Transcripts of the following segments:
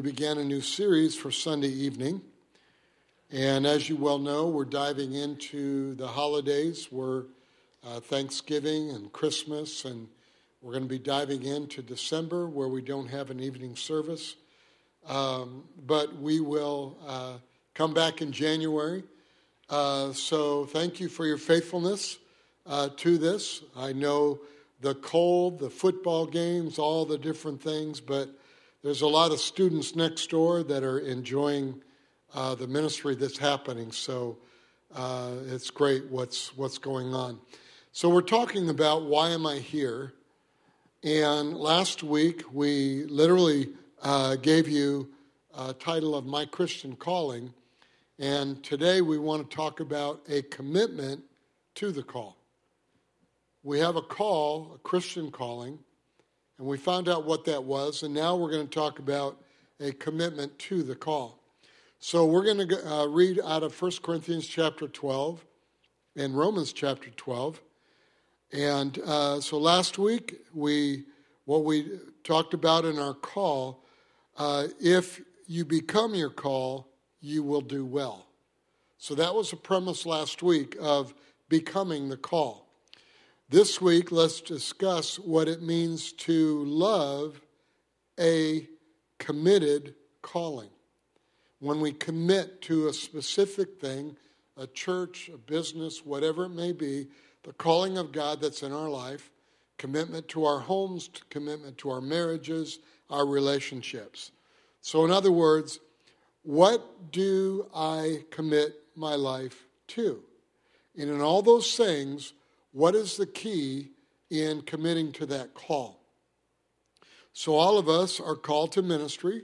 began a new series for Sunday evening. And as you well know, we're diving into the holidays. We're Thanksgiving and Christmas, and we're going to be diving into December where we don't have an evening service. But we will come back in January. So thank you for your faithfulness to this. I know the cold, the football games, all the different things, but there's a lot of students next door that are enjoying the ministry that's happening. So it's great what's going on. So we're talking about why am I here? And last week we literally gave you a title of My Christian Calling. And today we want to talk about a commitment to the call. We have a call, a Christian calling, and we found out what that was, and now we're going to talk about a commitment to the call. So we're going to read out of 1 Corinthians chapter 12 and Romans chapter 12. And so last week, what we talked about in our call, if you become your call, you will do well. So that was the premise last week of becoming the call. This week, let's discuss what it means to love a committed calling. When we commit to a specific thing, a church, a business, whatever it may be, the calling of God that's in our life, commitment to our homes, commitment to our marriages, our relationships. So in other words, what do I commit my life to? And in all those things, what is the key in committing to that call? So all of us are called to ministry,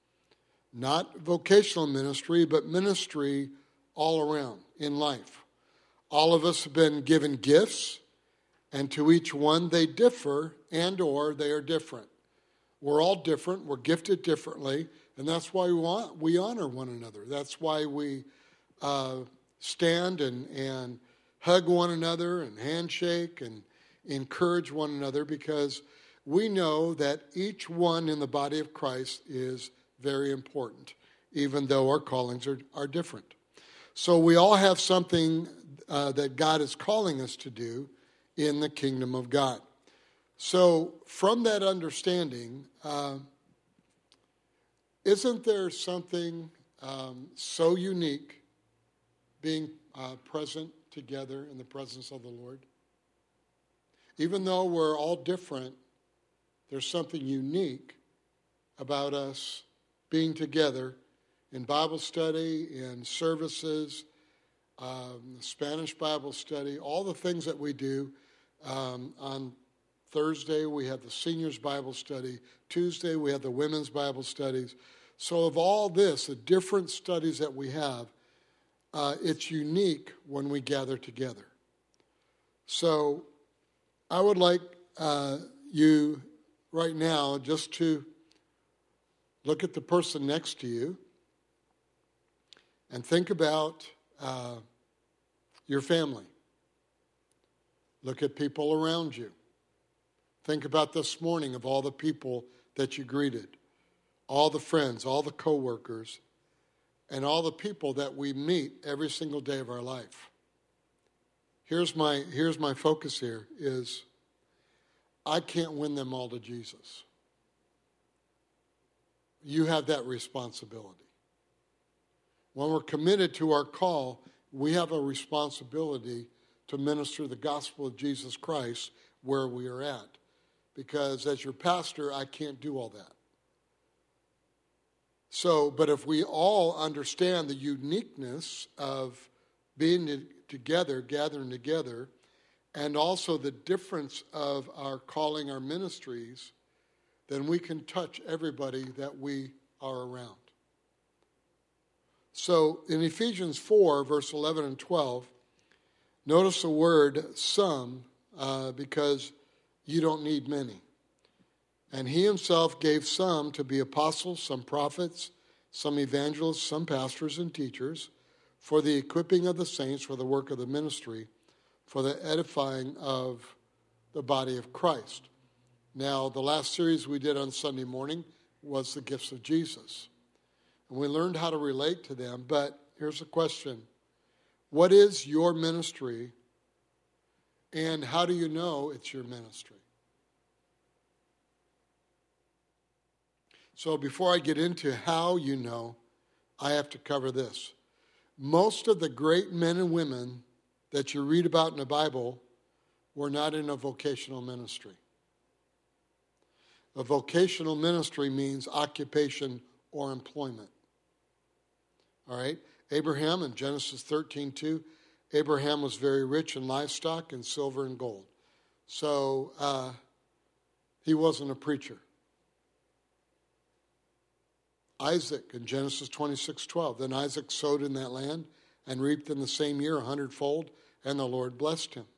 not vocational ministry, but ministry all around in life. All of us have been given gifts, and to each one they differ and or they are different. We're all different. We're gifted differently, and that's why we honor one another. That's why we stand and hug one another and handshake and encourage one another, because we know that each one in the body of Christ is very important, even though our callings are different. So we all have something that God is calling us to do in the kingdom of God. So from that understanding, isn't there something so unique being present together in the presence of the Lord? Even though we're all different, there's something unique about us being together in Bible study, in services, Spanish Bible study, all the things that we do. On Thursday, we have the seniors Bible study. Tuesday, we have the women's Bible studies. So of all this, the different studies that we have, it's unique when we gather together. So I would like you right now just to look at the person next to you and think about your family. Look at people around you. Think about this morning of all the people that you greeted, all the friends, all the coworkers, and all the people that we meet every single day of our life. Here's my focus here is I can't win them all to Jesus. You have that responsibility. When we're committed to our call, we have a responsibility to minister the gospel of Jesus Christ where we are at. Because as your pastor, I can't do all that. So, but if we all understand the uniqueness of being together, gathering together, and also the difference of our calling, our ministries, then we can touch everybody that we are around. So in Ephesians 4, verse 11 and 12, notice the word some, because you don't need many. And he himself gave some to be apostles, some prophets, some evangelists, some pastors and teachers, for the equipping of the saints, for the work of the ministry, for the edifying of the body of Christ. Now, the last series we did on Sunday morning, was the gifts of Jesus. And we learned how to relate to them. But here's a question. What is your ministry, and how do you know it's your ministry? So before I get into how you know, I have to cover this. Most of the great men and women that you read about in the Bible were not in a vocational ministry. A vocational ministry means occupation or employment. All right? Abraham in Genesis 13:2, Abraham was very rich in livestock and silver and gold. So he wasn't a preacher. Isaac in Genesis 26:12, then Isaac sowed in that land and reaped in the same year 100-fold, and the Lord blessed him.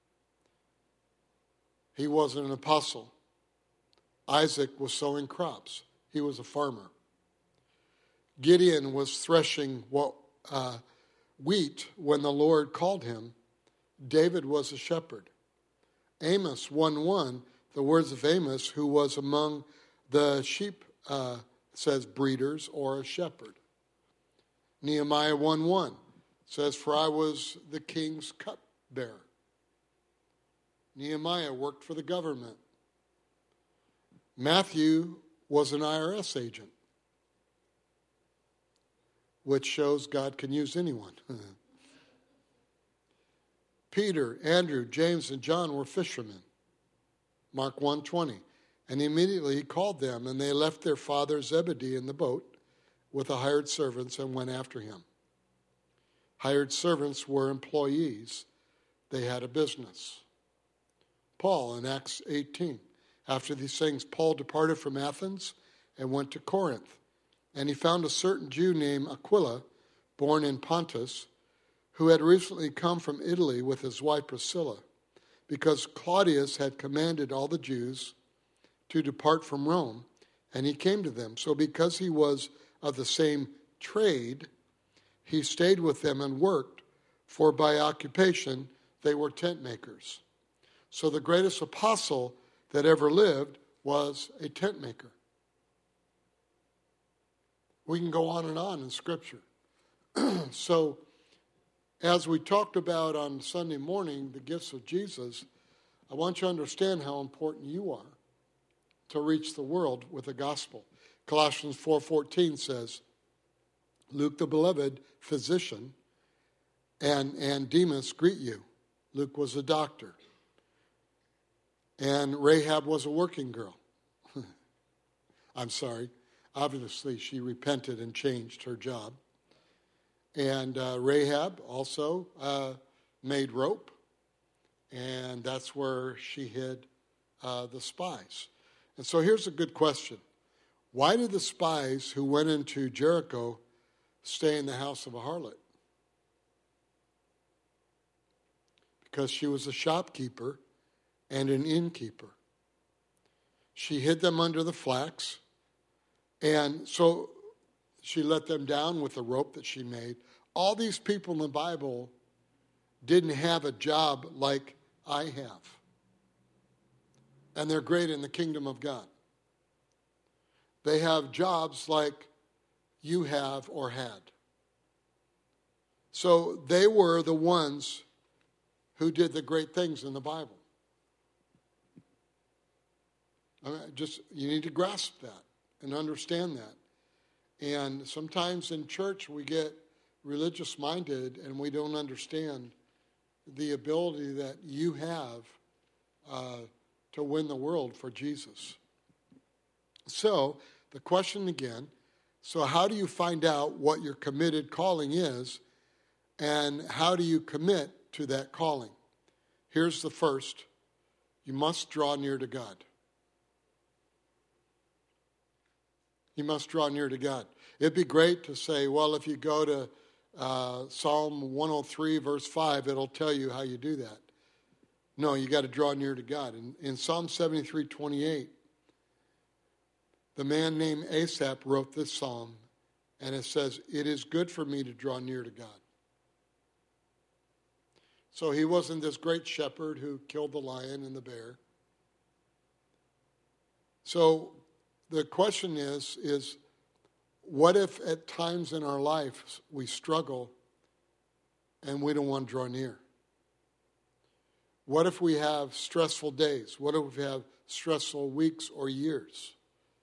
He wasn't an apostle. Isaac was sowing crops. He was a farmer. Gideon was threshing wheat when the Lord called him. David was a shepherd. Amos 1:1, the words of Amos, who was among the sheep, says breeders or a shepherd. Nehemiah 1:1 says, for I was the king's cupbearer. Nehemiah worked for the government. Matthew was an IRS agent, which shows God can use anyone. Peter, Andrew, James, and John were fishermen. Mark 1:20. And immediately he called them, and they left their father Zebedee in the boat with the hired servants and went after him. Hired servants were employees. They had a business. Paul in Acts 18. After these things, Paul departed from Athens and went to Corinth. And he found a certain Jew named Aquila, born in Pontus, who had recently come from Italy with his wife Priscilla, because Claudius had commanded all the Jews to depart from Rome, and he came to them. So because he was of the same trade, he stayed with them and worked, for by occupation they were tent makers. So the greatest apostle that ever lived was a tent maker. We can go on in Scripture. So as we talked about on Sunday morning, the gifts of Jesus, I want you to understand how important you are to reach the world with the gospel. Colossians 4:14 says, Luke the beloved physician and Demas greet you. Luke was a doctor. And Rahab was a working girl. I'm sorry. Obviously, she repented and changed her job. And Rahab also made rope. And that's where she hid the spies. And so here's a good question. Why did the spies who went into Jericho stay in the house of a harlot? Because she was a shopkeeper and an innkeeper. She hid them under the flax, and so she let them down with the rope that she made. All these people in the Bible didn't have a job like I have. And they're great in the kingdom of God. They have jobs like you have or had. So they were the ones who did the great things in the Bible. You need to grasp that and understand that. And sometimes in church we get religious minded and we don't understand the ability that you have to win the world for Jesus. So the question again, so how do you find out what your committed calling is, and how do you commit to that calling? Here's the first. You must draw near to God. You must draw near to God. It'd be great to say, well, if you go to Psalm 103, verse 5, it'll tell you how you do that. No, you got to draw near to God. In Psalm 73:28, the man named Asaph wrote this psalm, and it says, it is good for me to draw near to God. So he wasn't this great shepherd who killed the lion and the bear. So the question is what if at times in our life we struggle and we don't want to draw near? What if we have stressful days? What if we have stressful weeks or years?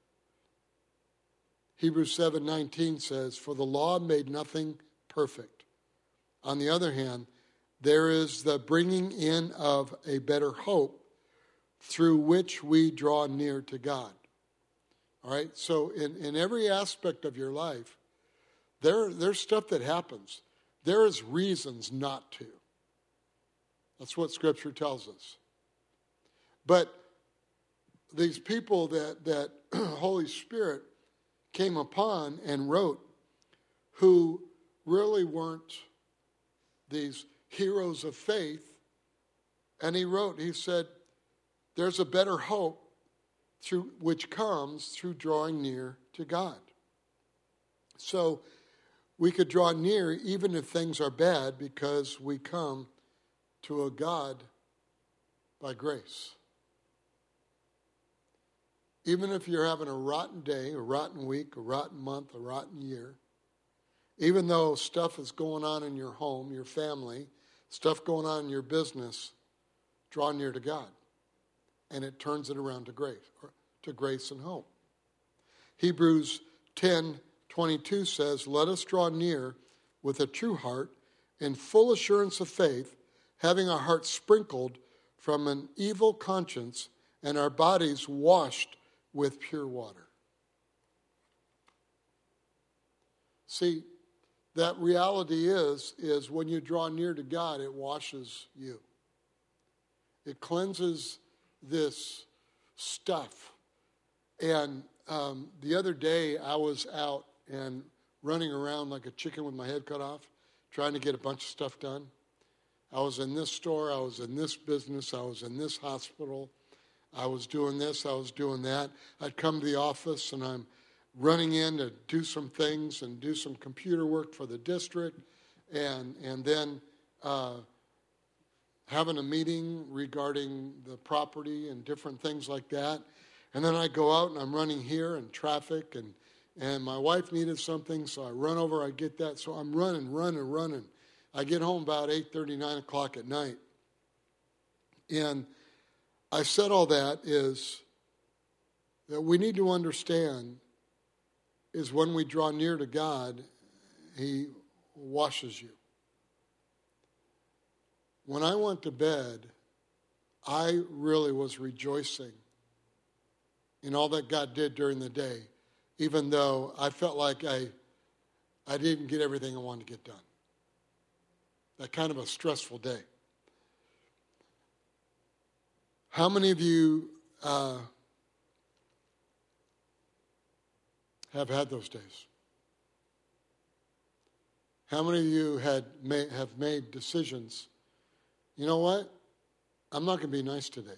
Hebrews 7:19 says, "For the law made nothing perfect. On the other hand, there is the bringing in of a better hope through which we draw near to God." All right? So in every aspect of your life, there's stuff that happens. There is reasons not to. That's what Scripture tells us. But these people that Holy Spirit came upon and wrote, who really weren't these heroes of faith, and he said, there's a better hope through which comes through drawing near to God. So we could draw near even if things are bad because we come to a God by grace. Even if you're having a rotten day, a rotten week, a rotten month, a rotten year, even though stuff is going on in your home, your family, stuff going on in your business, draw near to God. And it turns it around to grace and hope. Hebrews 10:22 says, "Let us draw near with a true heart in full assurance of faith, having our hearts sprinkled from an evil conscience and our bodies washed with pure water." See, that reality is when you draw near to God, it washes you. It cleanses this stuff. And the other day, I was out and running around like a chicken with my head cut off, trying to get a bunch of stuff done. I was in this store, I was in this business, I was in this hospital, I was doing this, I was doing that. I'd come to the office and I'm running in to do some things and do some computer work for the district, and then having a meeting regarding the property and different things like that. And then I go out and I'm running here in traffic, and my wife needed something, so I run over, I get that. So I'm running. I get home about 8:30, 9 o'clock at night. And I said all that is that we need to understand is when we draw near to God, He washes you. When I went to bed, I really was rejoicing in all that God did during the day, even though I felt like I didn't get everything I wanted to get done. That kind of a stressful day. How many of you have had those days? How many of you have made decisions? You know what? I'm not going to be nice today.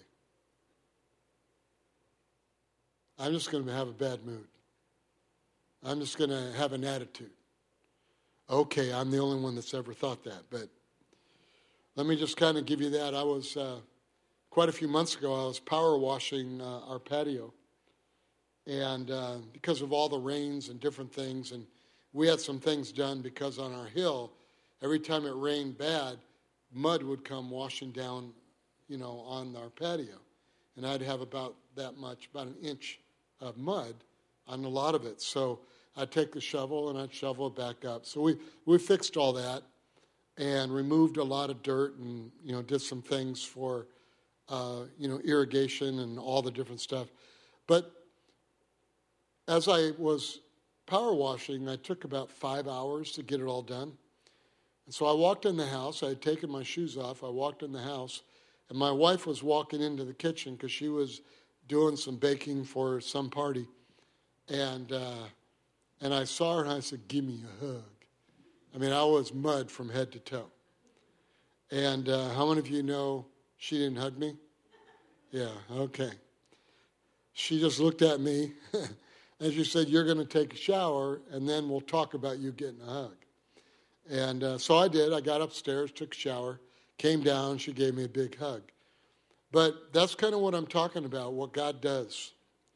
I'm just going to have a bad mood. I'm just going to have an attitude. Okay, I'm the only one that's ever thought that, but let me just kind of give you that. I was, quite a few months ago, I was power washing our patio, and because of all the rains and different things, and we had some things done because on our hill, every time it rained bad, mud would come washing down, on our patio. And I'd have about an inch of mud on a lot of it. So I'd take the shovel and I'd shovel it back up. So we fixed all that and removed a lot of dirt and, did some things for, irrigation and all the different stuff. But as I was power washing, I took about 5 hours to get it all done. And so I walked in the house. I had taken my shoes off. I walked in the house, and my wife was walking into the kitchen because she was doing some baking for some party. And I saw her, and I said, "Give me a hug." I mean, I was mud from head to toe. And how many of you know she didn't hug me? Yeah, okay. She just looked at me, and she said, "You're going to take a shower, and then we'll talk about you getting a hug." And so I did. I got upstairs, took a shower, came down. She gave me a big hug. But that's kind of what I'm talking about, what God does.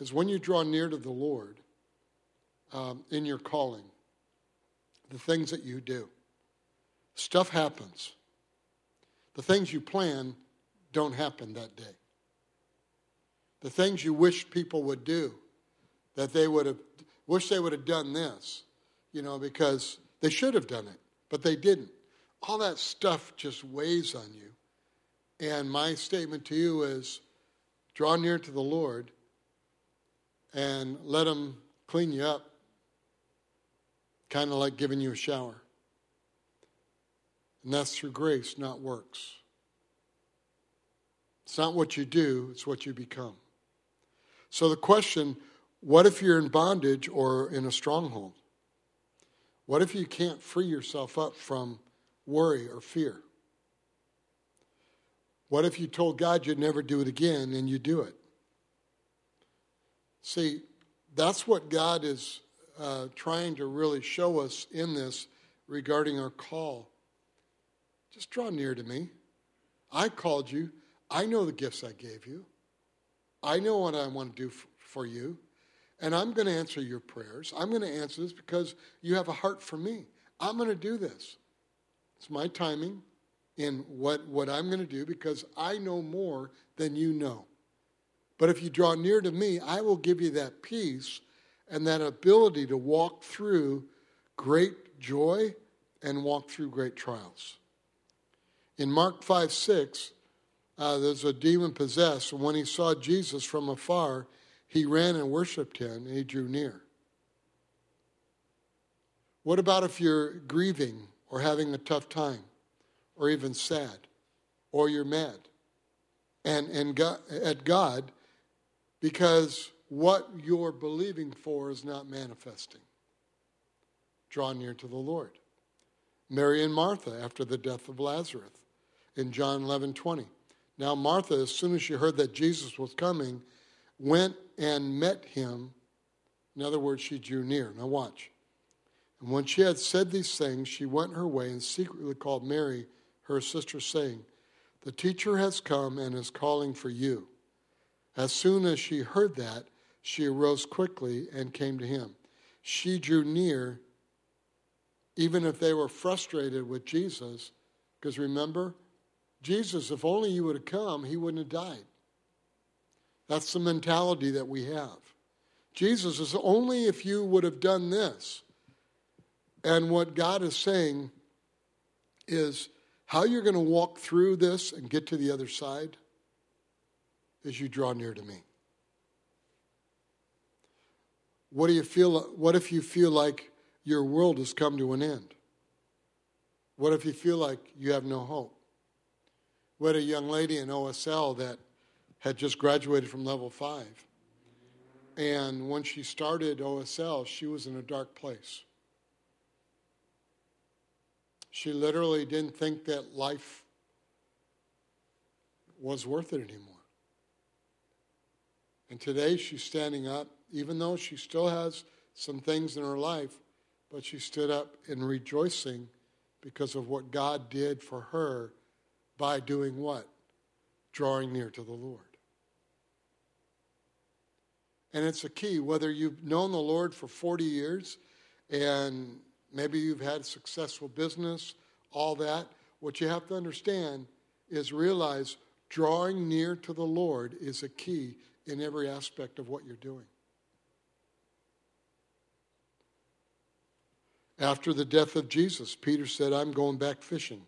is when you draw near to the Lord in your calling, the things that you do, stuff happens. The things you plan don't happen that day. The things you wish people would do, that they would have, wish they would have done this, because they should have done it, but they didn't. All that stuff just weighs on you. And my statement to you is, draw near to the Lord and let him clean you up, kind of like giving you a shower. And that's through grace, not works. It's not what you do, it's what you become. So the question, what if you're in bondage or in a stronghold? What if you can't free yourself up from worry or fear? What if you told God you'd never do it again and you do it? See, that's what God is trying to really show us in this regarding our call. Just draw near to me. I called you. I know the gifts I gave you. I know what I want to do for you. And I'm going to answer your prayers. I'm going to answer this because you have a heart for me. I'm going to do this. It's my timing in what I'm going to do because I know more than you know. But if you draw near to me, I will give you that peace and that ability to walk through great joy and walk through great trials. In Mark 5:6, there's a demon possessed, and when he saw Jesus from afar, he ran and worshiped him, and he drew near. What about if you're grieving or having a tough time, or even sad, or you're mad at God because what you're believing for is not manifesting? Draw near to the Lord. Mary and Martha after the death of Lazarus in John 11:20. Now Martha, as soon as she heard that Jesus was coming, went and met him. In other words, she drew near. Now watch. And when she had said these things, she went her way and secretly called Mary, her sister, saying, "The teacher has come and is calling for you." As soon as she heard that, she arose quickly and came to him. She drew near, even if they were frustrated with Jesus, because remember, Jesus, if only you would have come, he wouldn't have died. That's the mentality that we have. Jesus is only if you would have done this. And what God is saying is how you're going to walk through this and get to the other side is you draw near to me. What do you feel? What if you feel like your world has come to an end? What if you feel like you have no hope? We had a young lady in OSL that had just graduated from level 5. And when she started OSL, she was in a dark place. She literally didn't think that life was worth it anymore. And today she's standing up, even though she still has some things in her life, but she stood up in rejoicing because of what God did for her by doing what? Drawing near to the Lord. And it's a key, whether you've known the Lord for 40 years and maybe you've had a successful business, all that, what you have to understand is realize drawing near to the Lord is a key in every aspect of what you're doing. After the death of Jesus, Peter said, "I'm going back fishing."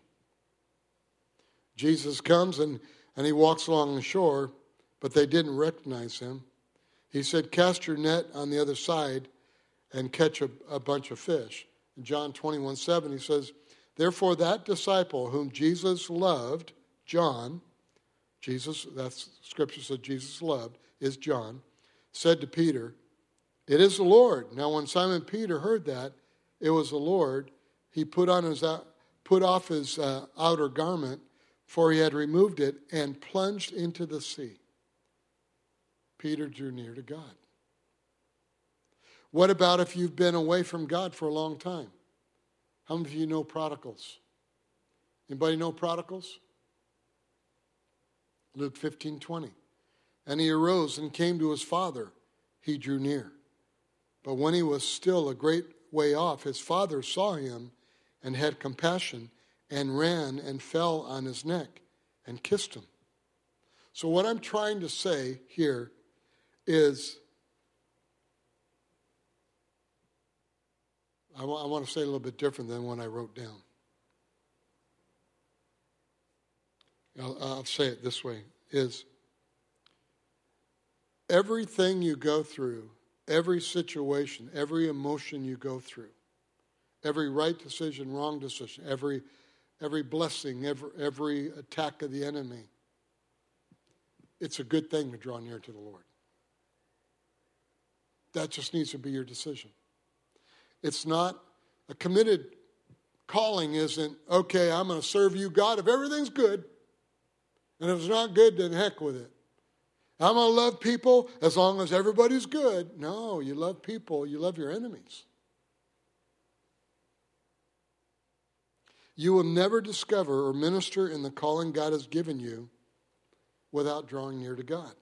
Jesus comes and he walks along the shore, but they didn't recognize him. He said, "Cast your net on the other side and catch a bunch of fish." In John 21:7, he says, "Therefore that disciple whom Jesus loved," John, Jesus, that's scripture said Jesus loved, is John, said to Peter, "It is the Lord." Now when Simon Peter heard that it was the Lord, he put off his outer garment, for he had removed it, and plunged into the sea. Peter drew near to God. What about if you've been away from God for a long time? How many of you know prodigals? Anybody know prodigals? Luke 15:20. And he arose and came to his father. he drew near. But when he was still a great way off, his father saw him and had compassion and ran and fell on his neck and kissed him. So what I'm trying to say here is, I want to say a little bit different than what I wrote down. I'll say it this way, is everything you go through, every situation, every emotion you go through, every right decision, wrong decision, every blessing, every attack of the enemy, it's a good thing to draw near to the Lord. That just needs to be your decision. It's not a committed calling isn't, okay, I'm going to serve you, God, if everything's good. And if it's not good, then heck with it. I'm going to love people as long as everybody's good. No, you love people. You love your enemies. You will never discover or minister in the calling God has given you without drawing near to God.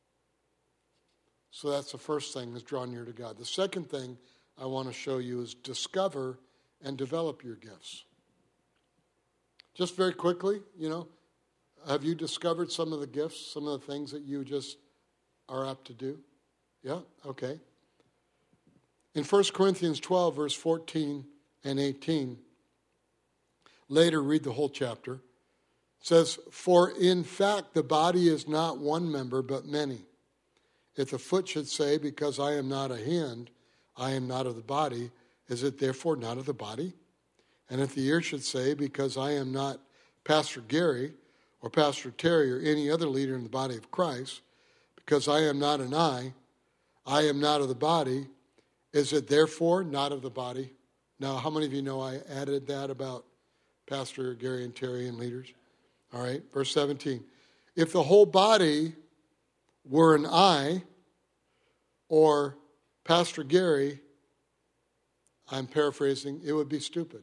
So that's the first thing, is draw near to God. The second thing I want to show you is discover and develop your gifts. Just very quickly, have you discovered some of the gifts, some of the things that you just are apt to do? Yeah? Okay. In 1 Corinthians 12, verse 14 and 18, later read the whole chapter, it says, "For in fact the body is not one member, but many. If the foot should say, because I am not a hand, I am not of the body, is it therefore not of the body? And if the ear should say, because I am not Pastor Gary or Pastor Terry or any other leader in the body of Christ, because I am not an eye, I am not of the body, is it therefore not of the body?" Now, how many of you know I added that about Pastor Gary and Terry and leaders? All right, verse 17. "If the whole body were an eye, or Pastor Gary," I'm paraphrasing, "it would be stupid.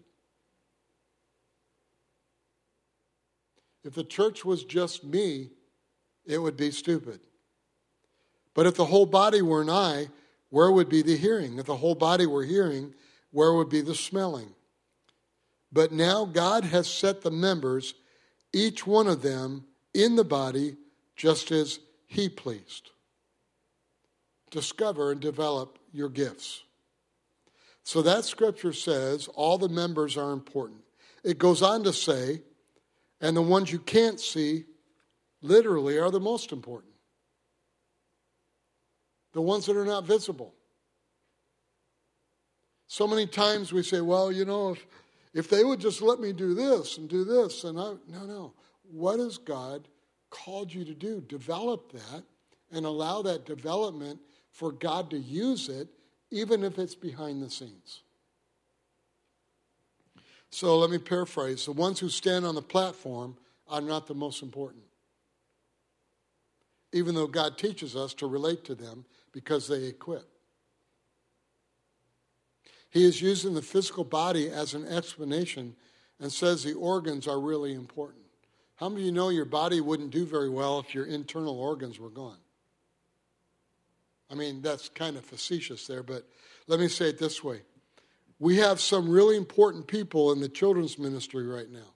If the church was just me, it would be stupid. But if the whole body were an eye, where would be the hearing? If the whole body were hearing, where would be the smelling? But now God has set the members, each one of them, in the body, just as He pleased." Discover and develop your gifts. So that scripture says all the members are important. It goes on to say, and the ones you can't see, literally, are the most important. The ones that are not visible. So many times we say, well, if they would just let me do this, and no. What has God called you to do? Develop that and allow that development for God to use it, even if it's behind the scenes. So let me paraphrase. The ones who stand on the platform are not the most important, even though God teaches us to relate to them because they equip. He is using the physical body as an explanation and says the organs are really important. How many of you know your body wouldn't do very well if your internal organs were gone? I mean, that's kind of facetious there, but let me say it this way. We have some really important people in the children's ministry right now.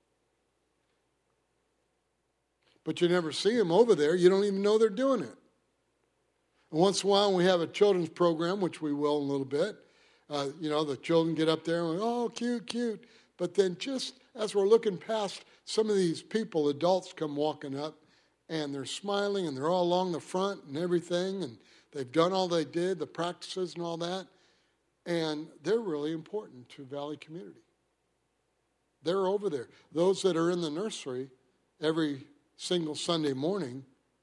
But you never see them over there. You don't even know they're doing it. And once in a while, we have a children's program, which we will in a little bit. The children get up there and we're, oh, cute. But then just as we're looking past some of these people, adults come walking up, and they're smiling, and they're all along the front and everything, and they've done all they did, the practices and all that, and they're really important to Valley Community. They're over there. Those that are in the nursery every single Sunday morning,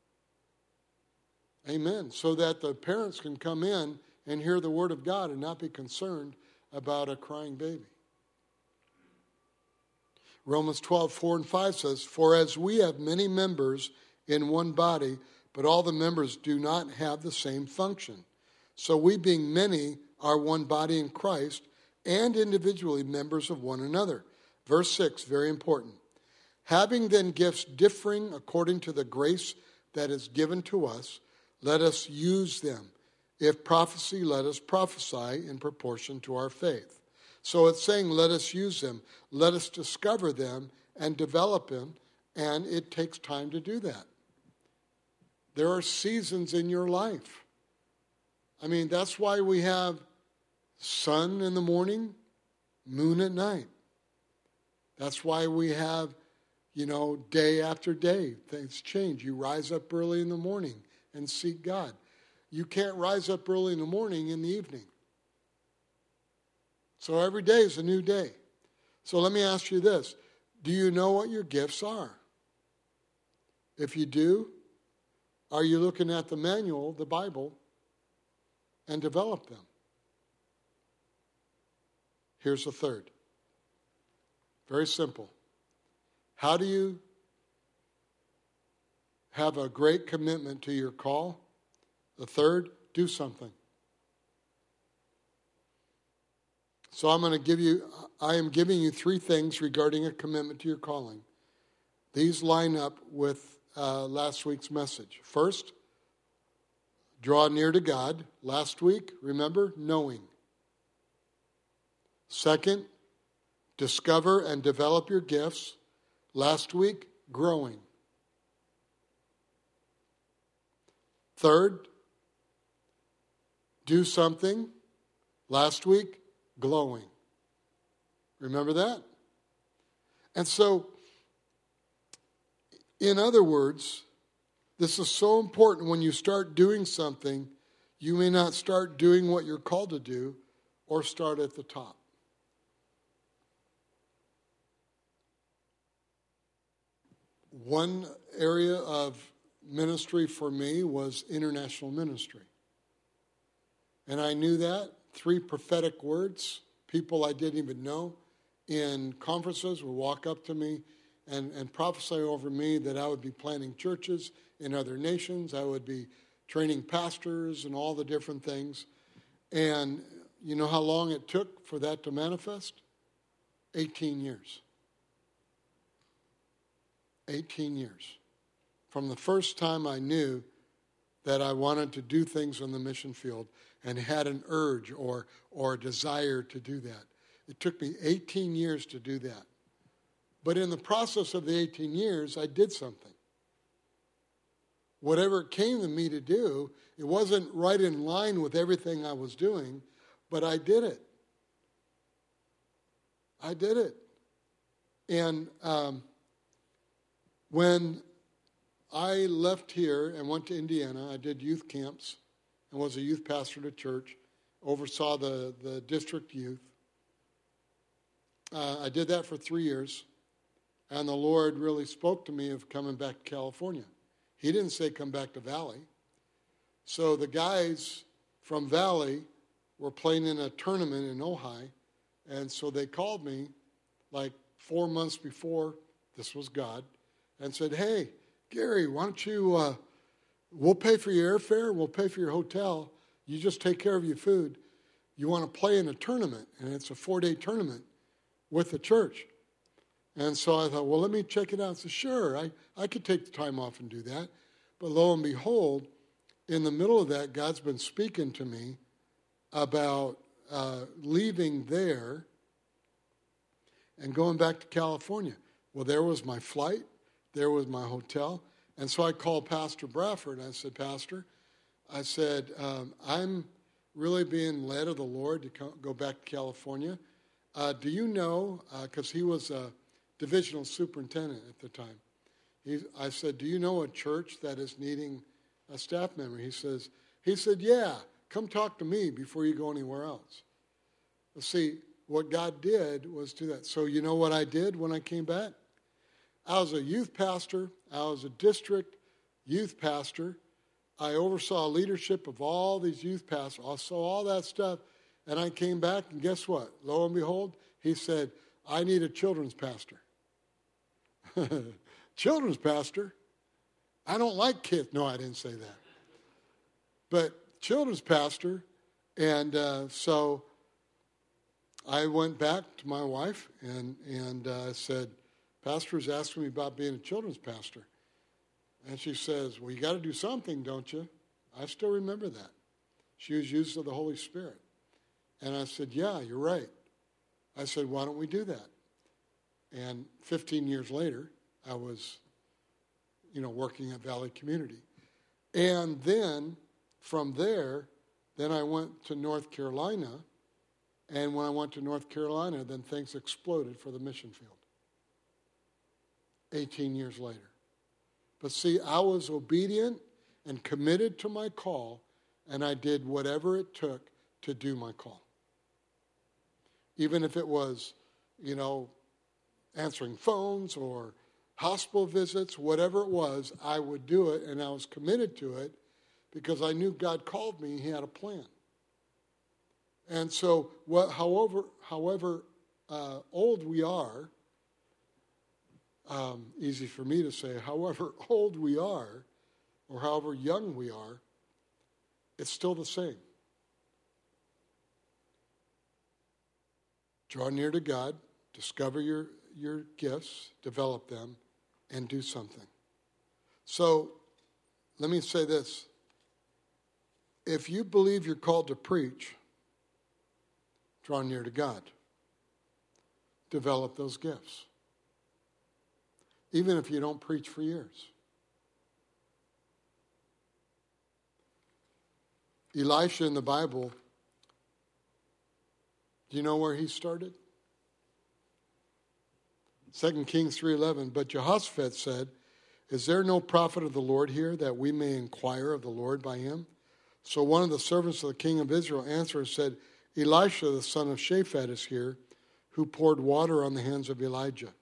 amen, so that the parents can come in and hear the Word of God and not be concerned about a crying baby. Romans 12:4-5 says, "For as we have many members in one body, but all the members do not have the same function. So we, being many, are one body in Christ, and individually members of one another." Verse 6, very important. "Having then gifts differing according to the grace that is given to us, let us use them. If prophecy, let us prophesy in proportion to our faith. So it's saying, let us use them. Let us discover them and develop them. And it takes time to do that. There are seasons in your life. I mean, that's why we have sun in the morning, moon at night. That's why we have, day after day. Things change. You rise up early in the morning and seek God. You can't rise up early in the morning in the evening. So every day is a new day. So let me ask you this. Do you know what your gifts are? If you do, are you looking at the manual, the Bible, and develop them? Here's the third. Very simple. How do you have a great commitment to your call? The third, do something. So I am giving you three things regarding a commitment to your calling. These line up with last week's message. First, draw near to God. Last week, remember, knowing. Second, discover and develop your gifts. Last week, growing. Third, do something. Last week, glowing. Remember that? And so, in other words, this is so important. When you start doing something, you may not start doing what you're called to do or start at the top. One area of ministry for me was international ministry. And I knew that. 3 prophetic words. People I didn't even know in conferences would walk up to me and prophesy over me that I would be planting churches in other nations. I would be training pastors and all the different things. And you know how long it took for that to manifest? 18 years. 18 years. From the first time I knew that I wanted to do things on the mission field and had an urge or a desire to do that. It took me 18 years to do that. But in the process of the 18 years, I did something. Whatever it came to me to do, it wasn't right in line with everything I was doing, but I did it. I did it. And when I left here and went to Indiana, I did youth camps and was a youth pastor at a church, oversaw the district youth. I did that for 3 years, and the Lord really spoke to me of coming back to California. He didn't say come back to Valley. So the guys from Valley were playing in a tournament in Ojai, and so they called me like 4 months before, this was God, and said, hey, Gary, why don't you, we'll pay for your airfare, we'll pay for your hotel, you just take care of your food. You want to play in a tournament, and it's a 4-day tournament with the church. And so I thought, well, let me check it out. I said, sure, I could take the time off and do that. But lo and behold, in the middle of that, God's been speaking to me about leaving there and going back to California. Well, there was my flight. There was my hotel. And so I called Pastor Bradford, and I said, Pastor, I said, I'm really being led of the Lord to go back to California. Do you know, because he was a divisional superintendent at the time, I said, do you know a church that is needing a staff member? He said, yeah, come talk to me before you go anywhere else. Well, see, what God did was do that. So you know what I did when I came back? I was a youth pastor. I was a district youth pastor. I oversaw leadership of all these youth pastors. I saw all that stuff. And I came back, and guess what? Lo and behold, he said, I need a children's pastor. Children's pastor? I don't like kids. No, I didn't say that. But children's pastor. And so I went back to my wife and said, Pastor's asking me about being a children's pastor. And she says, well, you got to do something, don't you? I still remember that. She was used of the Holy Spirit. And I said, yeah, you're right. I said, why don't we do that? And 15 years later, I was, working at Valley Community. And then from there, then I went to North Carolina. And when I went to North Carolina, then things exploded for the mission field. 18 years later. But see, I was obedient and committed to my call, and I did whatever it took to do my call. Even if it was, answering phones or hospital visits, whatever it was, I would do it, and I was committed to it because I knew God called me. He had a plan. And so, however old we are, easy for me to say, however old we are, or however young we are, it's still the same. Draw near to God, discover your gifts, develop them, and do something. So, let me say this. If you believe you're called to preach, draw near to God. Develop those gifts. Even if you don't preach for years. Elisha in the Bible, do you know where he started? 2 Kings 3:11, but Jehoshaphat said, is there no prophet of the Lord here that we may inquire of the Lord by him? So one of the servants of the king of Israel answered and said, Elisha, the son of Shaphat, is here, who poured water on the hands of Elijah.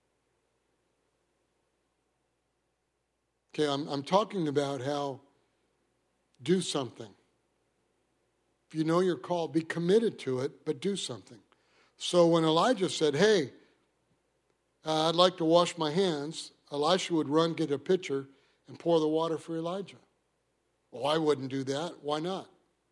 Okay, I'm talking about how do something. If you know you're called, be committed to it, but do something. So when Elijah said, hey, I'd like to wash my hands, Elisha would run, get a pitcher, and pour the water for Elijah. Well, I wouldn't do that. Why not?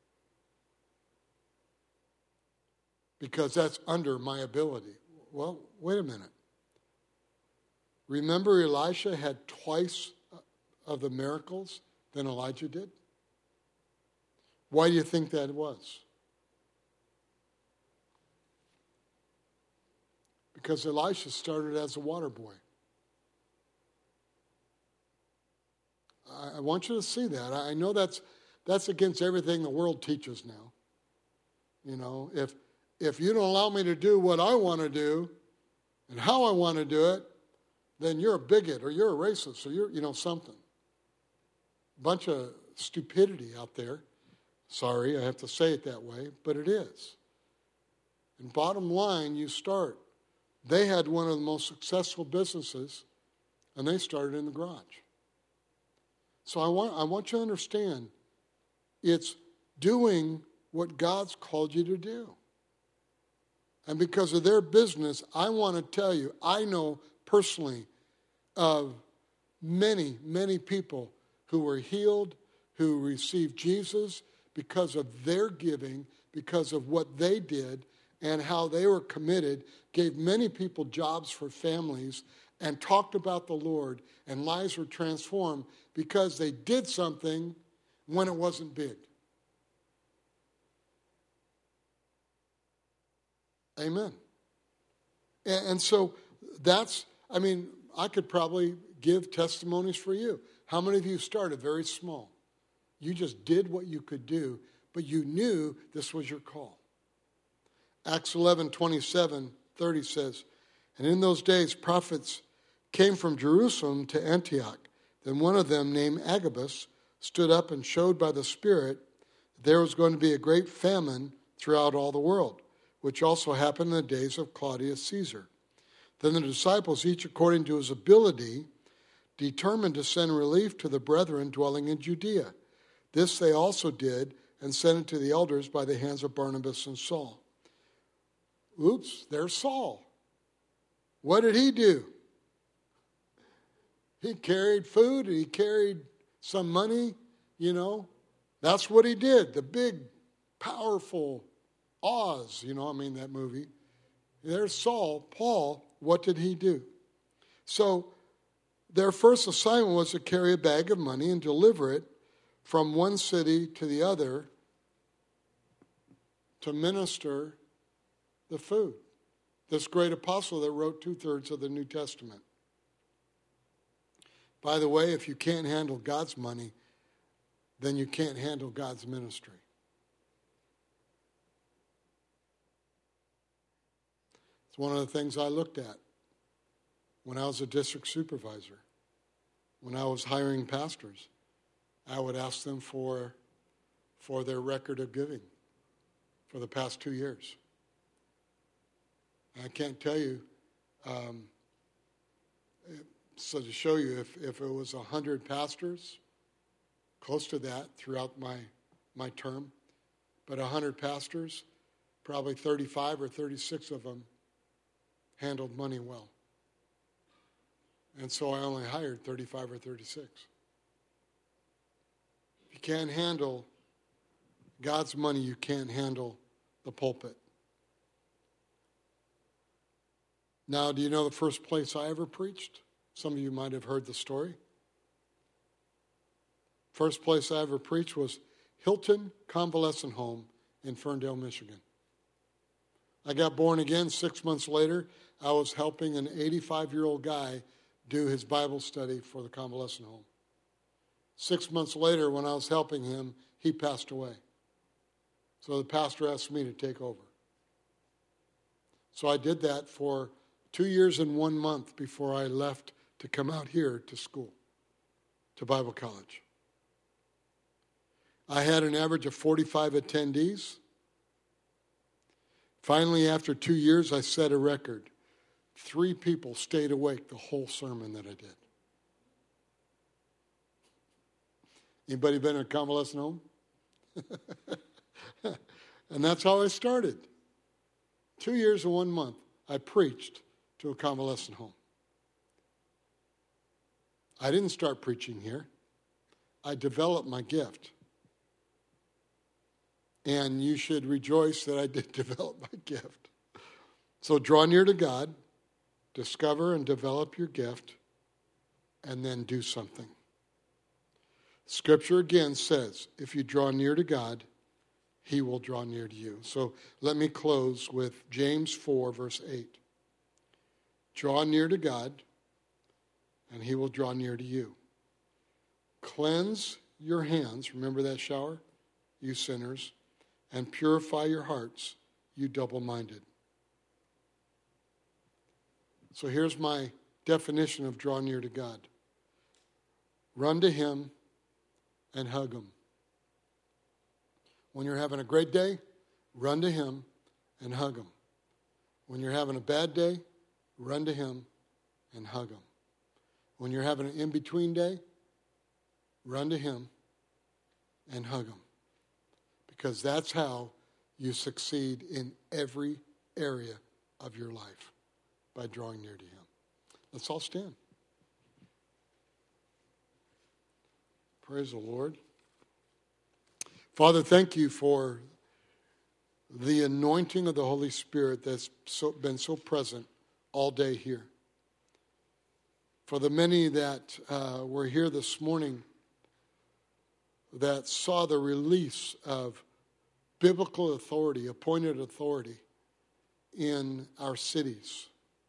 Because that's under my ability. Well, wait a minute. Remember Elisha had twice of the miracles than Elijah did? Why do you think that was? Because Elisha started as a water boy. I want you to see that. I know that's against everything the world teaches now. If you don't allow me to do what I want to do and how I want to do it, then you're a bigot or you're a racist or you're something. Bunch of stupidity out there. Sorry, I have to say it that way, but it is. And bottom line, you start. They had one of the most successful businesses, and they started in the garage. So I want you to understand, it's doing what God's called you to do. And because of their business, I want to tell you, I know personally of many, many people who were healed, who received Jesus because of their giving, because of what they did and how they were committed, gave many people jobs for families, and talked about the Lord, and lives were transformed because they did something when it wasn't big. Amen. And so I could probably give testimonies for you. How many of you started very small? You just did what you could do, but you knew this was your call. Acts 11:27-30 says, and in those days prophets came from Jerusalem to Antioch. Then one of them, named Agabus, stood up and showed by the Spirit that there was going to be a great famine throughout all the world, which also happened in the days of Claudius Caesar. Then the disciples, each according to his ability, determined to send relief to the brethren dwelling in Judea. This they also did, and sent it to the elders by the hands of Barnabas and Saul. Oops, there's Saul. What did he do? He carried food, and he carried some money, That's what he did. The big, powerful Oz, that movie. There's Saul. Paul, what did he do? So their first assignment was to carry a bag of money and deliver it from one city to the other to minister the food. This great apostle that wrote 2/3 of the New Testament. By the way, if you can't handle God's money, then you can't handle God's ministry. It's one of the things I looked at when I was a district supervisor. When I was hiring pastors, I would ask them for their record of giving for the past 2 years. I can't tell you, so to show you, if it was 100 pastors, close to that throughout my term, but 100 pastors, probably 35 or 36 of them handled money well. And so I only hired 35 or 36. If you can't handle God's money, you can't handle the pulpit. Now, do you know the first place I ever preached? Some of you might have heard the story. First place I ever preached was Hilton Convalescent Home in Ferndale, Michigan. I got born again 6 months later. I was helping an 85-year-old guy do his Bible study for the convalescent home. 6 months later, when I was helping him, he passed away. So the pastor asked me to take over. So I did that for 2 years and 1 month before I left to come out here to school, to Bible college. I had an average of 45 attendees. Finally, after 2 years, I set a record. 3 people stayed awake the whole sermon that I did. Anybody been in a convalescent home? And that's how I started. 2 years and 1 month, I preached to a convalescent home. I didn't start preaching here. I developed my gift. And you should rejoice that I did develop my gift. So draw near to God, discover and develop your gift, and then do something. Scripture again says, if you draw near to God, He will draw near to you. So let me close with James 4, verse 8. Draw near to God, and He will draw near to you. Cleanse your hands, remember that shower, you sinners, and purify your hearts, you double-minded. So here's my definition of draw near to God. Run to Him and hug Him. When you're having a great day, run to Him and hug Him. When you're having a bad day, run to Him and hug Him. When you're having an in-between day, run to Him and hug Him. Because that's how you succeed in every area of your life, by drawing near to Him. Let's all stand. Praise the Lord. Father, thank you for the anointing of the Holy Spirit that's been so present all day here. For the many that were here this morning that saw the release of biblical authority, appointed authority in our cities.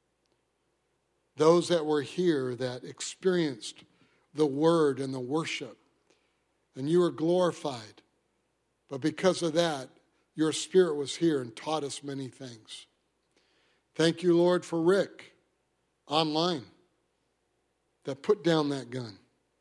Those that were here that experienced the word and the worship, and you were glorified. But because of that, your Spirit was here and taught us many things. Thank you, Lord, for Rick online that put down that gun.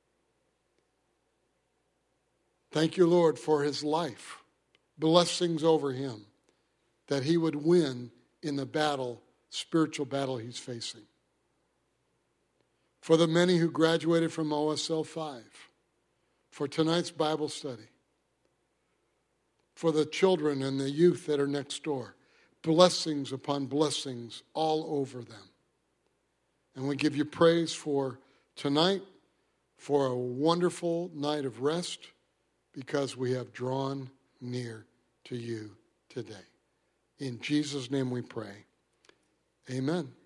Thank you, Lord, for his life. Blessings over him, that he would win in the battle, spiritual battle he's facing. For the many who graduated from OSL 5, for tonight's Bible study, for the children and the youth that are next door, blessings upon blessings all over them. And we give you praise for tonight, for a wonderful night of rest, because we have drawn near to you today. In Jesus' name we pray. Amen.